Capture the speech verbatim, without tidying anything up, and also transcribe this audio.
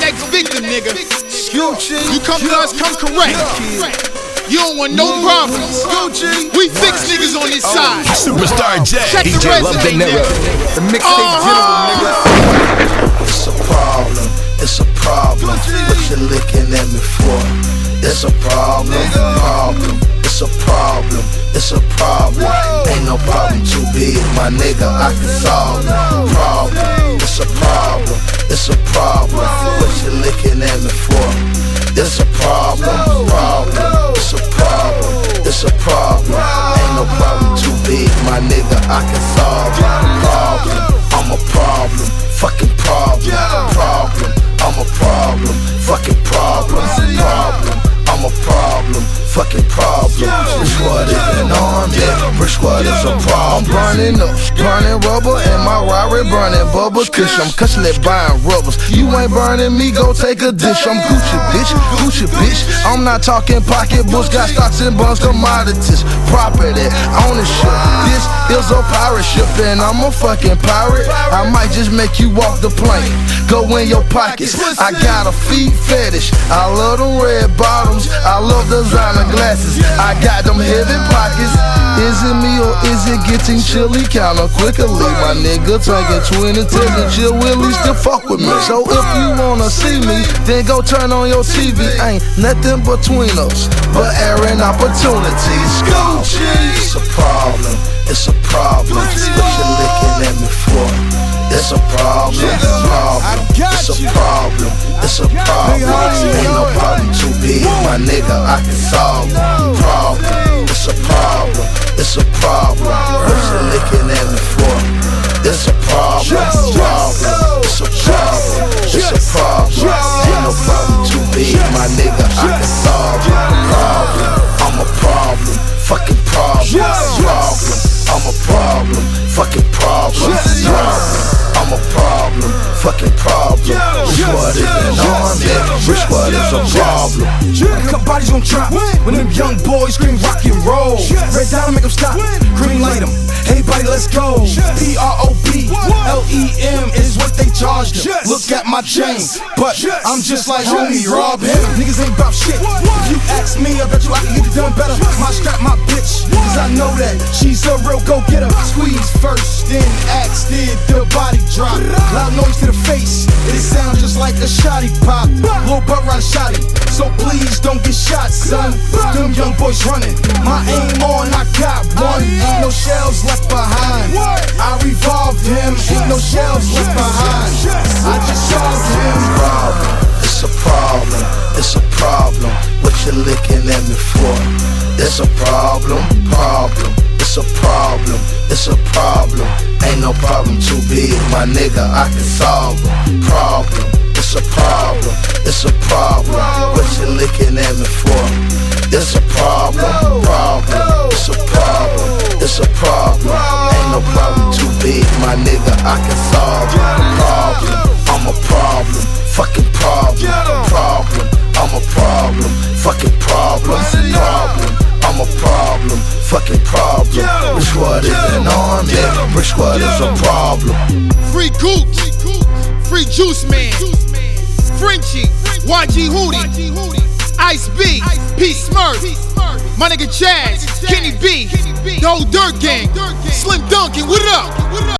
ex-victim, nigga. You come to us, come correct. You don't want no problems. We fix niggas on this side. Superstar J, Check D the J Love resume, nigga. The mixtape general, nigga. It's a problem, it's a problem. What you looking at me for? It's a problem, problem. It's a problem, it's a problem. Ain't no problem too big, my nigga, I can solve it. Problem, it's a problem, it's a problem. What you looking at me for? It's a problem, problem. It's a problem, it's a problem. Ain't no problem too big, my nigga, I can solve it. Problem, I'm a problem, fucking problem. Problem, I'm a problem, fucking problem. Problem, I'm a problem, fucking problem. Rich Squad is an arm, yeah. Rich Squad is a problem. I'm burning up, burning rubber, and my Rari burning bubbles. Kush, I'm cussing that buying rubbers. You ain't burning me, go take a dish. I'm Gucci, bitch, Gucci, bitch. I'm not talking pocketbooks, got stocks and bonds, commodities, property, ownership. This is a pirate ship, and I'm a fucking pirate. I might just make you walk the plank, go in your pockets. I got a feet fetish, I love them red bottoms, I love designer glasses, I got them heavy pockets. Is it me or is it getting chilly? Kinda quickly, my nigga taking twenty ten and chill willies to fuck with me. So if you wanna see me, then go turn on your T V. Ain't nothing between us but airing opportunities. Gucci. It's a problem, it's a problem. What you looking at me for? It's a problem, problem. It's a problem, it's a problem. Ain't no problem too big, my nigga, I can solve it. Problem, it's a problem, it's a problem. What you looking at me for? It's a problem, problem. It's a problem, it's a problem. Ain't no problem too big, my nigga, I can solve it. Problem, I'm a problem, fucking problem. Problem, I'm a problem, fucking problem. Problem, I'm a problem, fucking problem. Rich Squad is an arm, yeah. Rich Squad is a problem. Cut bodies on trap when them young boys scream rock and roll. Red dot make them stop, green light them. Everybody, let's go. P R O B L E M is what they charged them. Look at my chain, but I'm just like homie, rob him. Niggas ain't bout shit. If you ask me, I bet you I can get it done better. My strap, my bitch, cause I know that she's a real go-getter. Squeeze first, then axe, did the body drop. Loud noise to the face, it sounds just like a shotty pop. Lil' butt ride a shotty, so please don't get shot, son. Them young boys running, my aim on, I got one. Ain't no shells left behind. I revolved him, ain't no shells left behind. I just solved him. Problem, it's a problem, it's a problem. What you looking at me for? It's a problem, problem. It's a problem, it's a problem. Ain't no problem too big, my nigga, I can solve it. Problem, it's a problem, it's a problem. What you looking at me for? It's a problem, problem. It's a problem, it's a problem. Ain't no problem too big, my nigga, I can solve it. Problem, I'm a problem, fucking problem. Problem, I'm a problem, fucking problem. Problem, I'm a problem, fucking problem. Rich Squad is an arm, yeah. Rich Squad is a problem. Free Gooch, Free Juice Man, Frenchie, Y G Hootie, Ice B, P Smurf, my nigga Chaz, Kenny B, the whole Dirt Gang, Slim Duncan, what up?